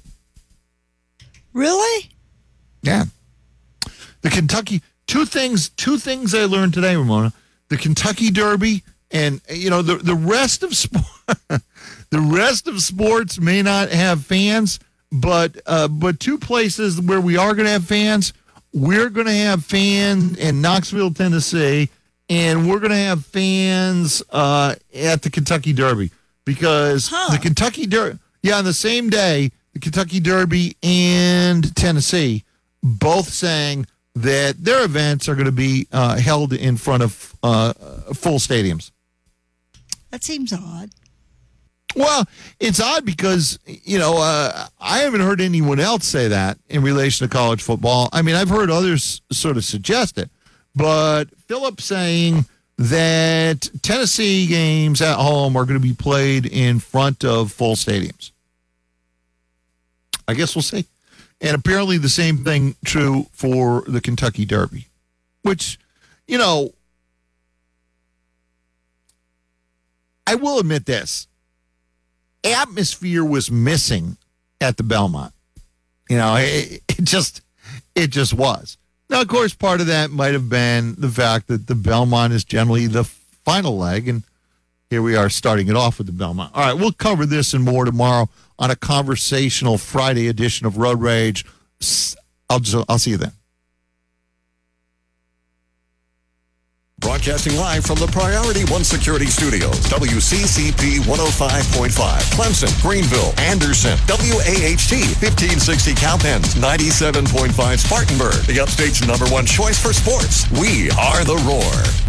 Speaker 2: Really?
Speaker 1: Yeah. The Kentucky. Two things two things I learned today, Ramona. The Kentucky Derby and, you know, the, the rest of sport, the rest of sports may not have fans, but uh, but two places where we are going to have fans, we're going to have fans in Knoxville, Tennessee, and we're going to have fans uh, at the Kentucky Derby because huh. the Kentucky Derby, yeah, on the same day, the Kentucky Derby and Tennessee both sang that their events are going to be uh, held in front of uh, full stadiums.
Speaker 2: That seems odd.
Speaker 1: Well, it's odd because, you know, uh, I haven't heard anyone else say that in relation to college football. I mean, I've heard others sort of suggest it, but Philip saying that Tennessee games at home are going to be played in front of full stadiums. I guess we'll see. And apparently the same thing true for the Kentucky Derby, which, you know, I will admit this. Atmosphere was missing at the Belmont. You know, it, it just it just was. Now, of course, part of that might have been the fact that the Belmont is generally the final leg, and here we are starting it off with the Belmont. All right, we'll cover this and more tomorrow on a conversational Friday edition of Road Rage. I'll just, I'll see you then.
Speaker 19: Broadcasting live from the Priority One Security Studios, W C C P one oh five point five, Clemson, Greenville, Anderson, W A H T, fifteen sixty Cowpens, ninety-seven point five Spartanburg, the Upstate's number one choice for sports. We are the Roar.